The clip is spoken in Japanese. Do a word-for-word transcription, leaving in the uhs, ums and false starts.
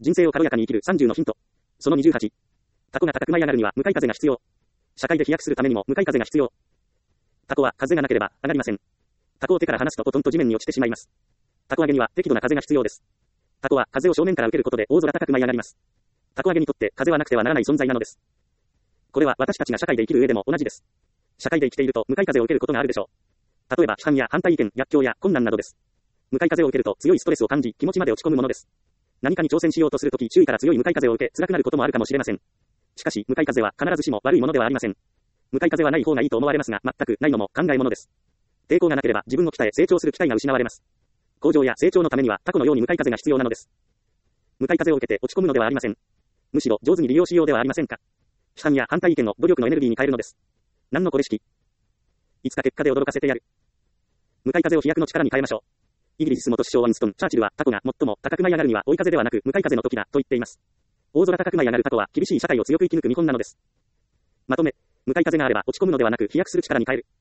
人生を軽やかに生きるさんじゅうのヒント。そのにじゅうはち。タコが高く舞い上がるには向かい風が必要。社会で飛躍するためにも向かい風が必要。タコは風がなければ上がりません。タコを手から離すとポトンと地面に落ちてしまいます。タコ揚げには適度な風が必要です。タコは風を正面から受けることで大空高く舞い上がります。タコ揚げにとって風はなくてはならない存在なのです。これは私たちが社会で生きる上でも同じです。社会で生きていると向かい風を受けることがあるでしょう。例えば批判や反対意見、逆境や困難などです。向かい風を受けると強いストレスを感じ、気持ちまで落ち込むものです。何かに挑戦しようとするとき、周囲から強い向かい風を受け、辛くなることもあるかもしれません。しかし、向かい風は必ずしも悪いものではありません。向かい風はない方がいいと思われますが、全くないのも考えものです。抵抗がなければ自分を鍛え成長する機会が失われます。向上や成長のためにはタコのように向かい風が必要なのです。向かい風を受けて落ち込むのではありません。むしろ上手に利用しようではありませんか。批判や反対意見を努力のエネルギーに変えるのです。何のこれ式。いつか結果で驚かせてやる。向かい風を飛躍の力に変えましょう。イギリス元首相ワンストン・チャーチルはタコが最も高く舞い上がるには追い風ではなく向かい風の時だと言っています。大空高く舞い上がるタコは厳しい社会を強く生き抜く見込んなのです。まとめ、向かい風があれば落ち込むのではなく飛躍する力に変える。